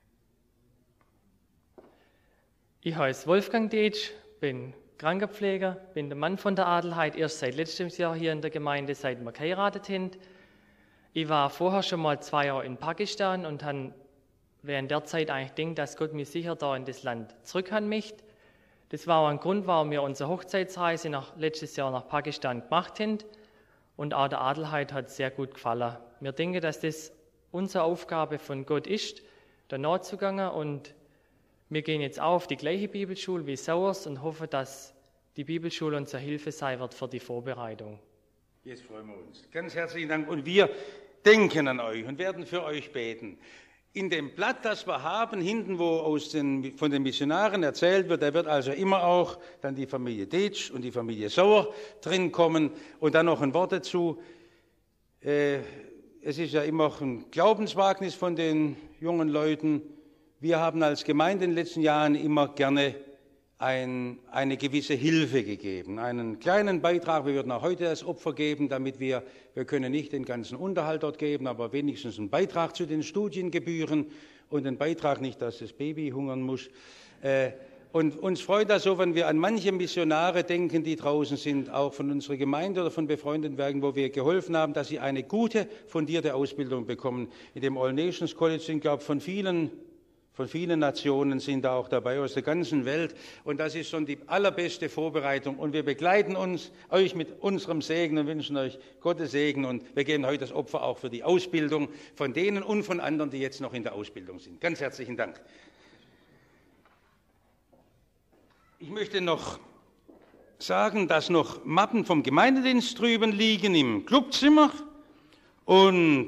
Ich heiße Wolfgang Detsch, bin Krankenpfleger, bin der Mann von der Adelheid, erst seit letztem Jahr hier in der Gemeinde, seit wir geheiratet sind. Ich war vorher schon mal 2 Jahre in Pakistan und habe während der Zeit eigentlich gedacht, dass Gott mich sicher da in das Land zurückhaben möchte. Das war auch ein Grund, warum wir unsere Hochzeitsreise letztes Jahr nach Pakistan gemacht haben. Und auch der Adelheid hat es sehr gut gefallen. Wir denken, dass das unsere Aufgabe von Gott ist, da nachzugehen. Und wir gehen jetzt auch auf die gleiche Bibelschule wie Sauers und hoffen, dass die Bibelschule unsere Hilfe sein wird für die Vorbereitung. Jetzt freuen wir uns. Ganz herzlichen Dank. Und wir denken an euch und werden für euch beten. In dem Blatt, das wir haben, hinten, wo von den Missionaren erzählt wird, da wird also immer auch dann die Familie Detsch und die Familie Sauer drin kommen und dann noch ein Wort dazu. Es ist ja immer auch ein Glaubenswagnis von den jungen Leuten. Wir haben als Gemeinde in den letzten Jahren immer gerne eine gewisse Hilfe gegeben, einen kleinen Beitrag. Wir würden auch heute das Opfer geben, damit wir können nicht den ganzen Unterhalt dort geben, aber wenigstens einen Beitrag zu den Studiengebühren und einen Beitrag nicht, dass das Baby hungern muss. Und uns freut das so, wenn wir an manche Missionare denken, die draußen sind, auch von unserer Gemeinde oder von befreundeten Werken, wo wir geholfen haben, dass sie eine gute, fundierte Ausbildung bekommen. In dem All Nations College sind, glaube ich, von vielen Nationen sind da auch dabei, aus der ganzen Welt. Und das ist schon die allerbeste Vorbereitung. Und wir begleiten euch mit unserem Segen und wünschen euch Gottes Segen. Und wir geben heute das Opfer auch für die Ausbildung von denen und von anderen, die jetzt noch in der Ausbildung sind. Ganz herzlichen Dank. Ich möchte noch sagen, dass noch Mappen vom Gemeindedienst drüben liegen im Clubzimmer. Und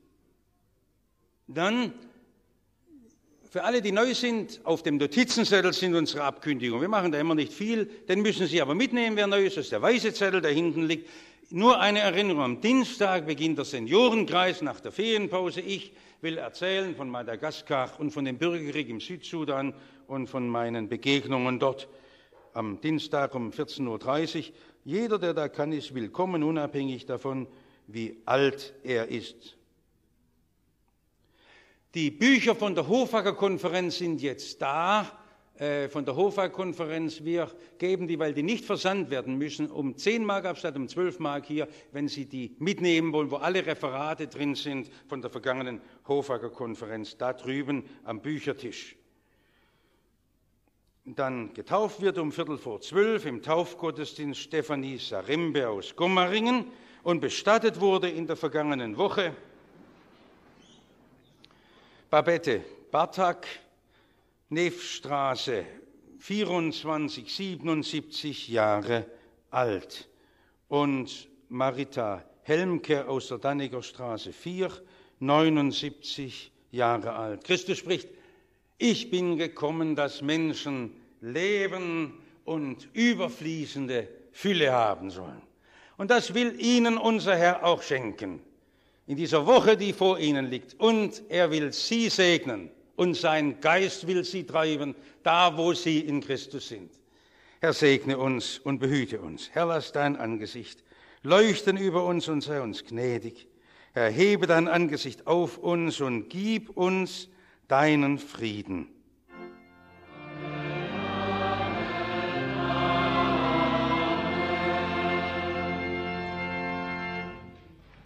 dann für alle, die neu sind, auf dem Notizenzettel sind unsere Abkündigungen. Wir machen da immer nicht viel, den müssen Sie aber mitnehmen, wer neu ist. Das ist der weiße Zettel, der hinten liegt. Nur eine Erinnerung, am Dienstag beginnt der Seniorenkreis nach der Ferienpause. Ich will erzählen von Madagaskar und von dem Bürgerkrieg im Südsudan und von meinen Begegnungen dort am Dienstag um 14.30 Uhr. Jeder, der da kann, ist willkommen, unabhängig davon, wie alt er ist. Die Bücher von der Hofacker-Konferenz sind jetzt da, von der Hofacker-Konferenz. Wir geben die, weil die nicht versandt werden müssen, um 10 Mark ab statt um 12 Mark hier, wenn Sie die mitnehmen wollen, wo alle Referate drin sind von der vergangenen Hofacker-Konferenz, da drüben am Büchertisch. Dann getauft wird um 11:45 im Taufgottesdienst Stefanie Sarembe aus Gomaringen und bestattet wurde in der vergangenen Woche Babette Bartak, Neffstraße, 24, 77 Jahre alt. Und Marita Helmke aus der Danniger Straße 4, 79 Jahre alt. Christus spricht: Ich bin gekommen, dass Menschen Leben und überfließende Fülle haben sollen. Und das will ihnen unser Herr auch schenken. In dieser Woche, die vor ihnen liegt. Und er will sie segnen und sein Geist will sie treiben, da wo sie in Christus sind. Herr, segne uns und behüte uns. Herr, lass dein Angesicht leuchten über uns und sei uns gnädig. Herr, hebe dein Angesicht auf uns und gib uns deinen Frieden.